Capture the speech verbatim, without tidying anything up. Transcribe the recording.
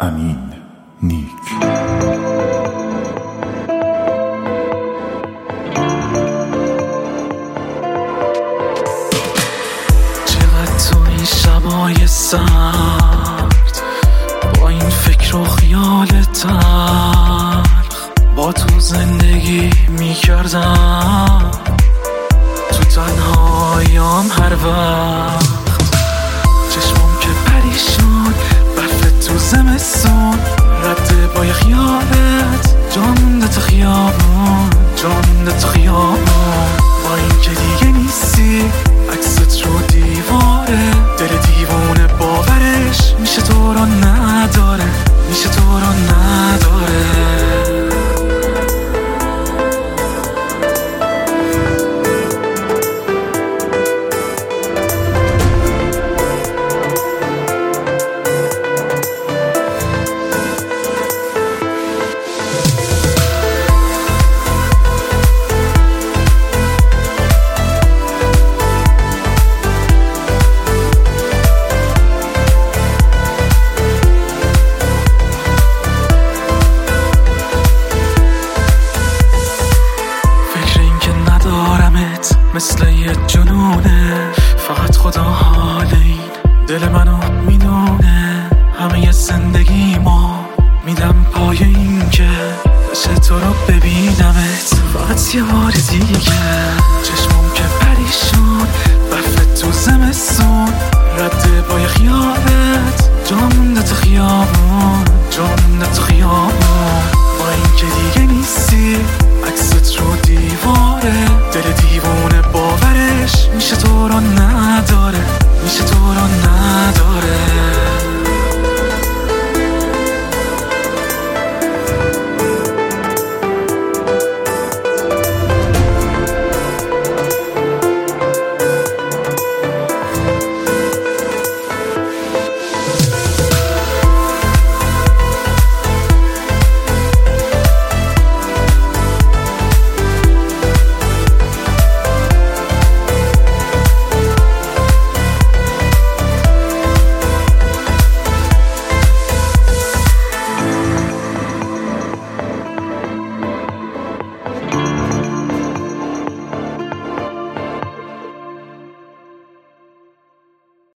امین نیک. چقدر تو این شبای سرد با این فکر و خیال تلخ با تو زندگی میکردم، تو تنهاییام هر وقت چشمم که پریشون برف تو زمستون رده با یه خیالت جا مونده تو خیابون، جا مونده تو خیابون. با این که دیگه نیستی عکست رو دیواره، دل دیوونه باورش میشه تو رو نداره، میشه تو رو نداره. مثل یه جنونه، فقط خدا حال این دل منو میدونه. همه زندگی ما میدم پای این که بشه تو رو ببینمت، فقط یه